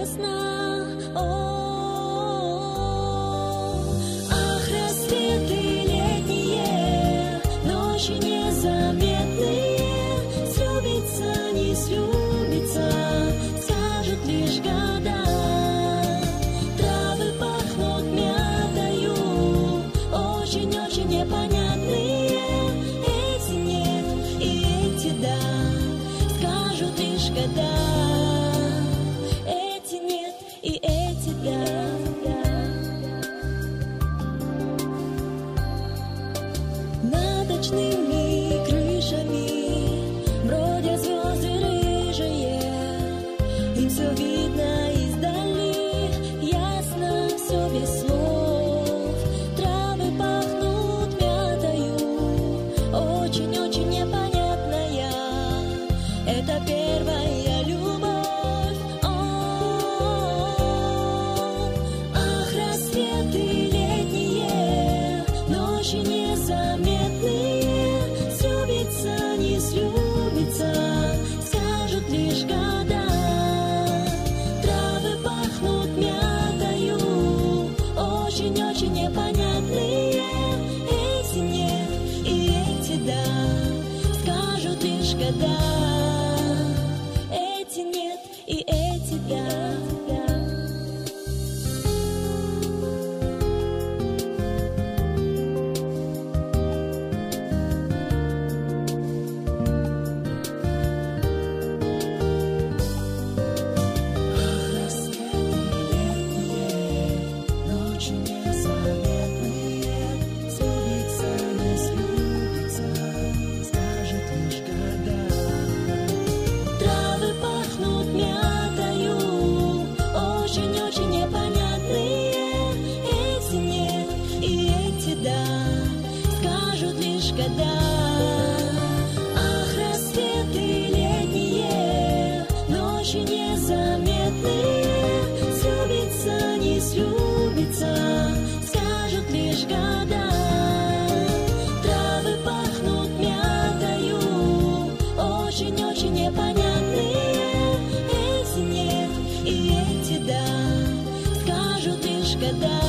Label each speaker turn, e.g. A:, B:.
A: ясно. Ах, рассветы летние, ночи незаметные, слюбится, не слюбится, скажут лишь года. Травы пахнут мятою, очень-очень непонятные. Эти нет и эти да, скажут лишь года. Эти нет и эти да. Над ночными крышами бродят звезды рыжие, им все видно издали, ясно все без слов. Травы пахнут мятою, очень-очень непонятная, это первая любовь. Ах, рассветы летние, ночи незаметные, слюбится, не слюбится, скажут лишь года. Травы пахнут мятою, очень-очень непонятные. Эти нет и эти да, скажут лишь года. Эти нет и эти да. Травы пахнут мятою, очень-очень непонятные. Эти нет и эти да, скажут лишь года. Ах, рассветы летние, ночи незаметные, слюбится, не слюбится, скажут лишь года. Травы пахнут мятою, очень-очень непонятные. Эти нет и эти да, скажут лишь года.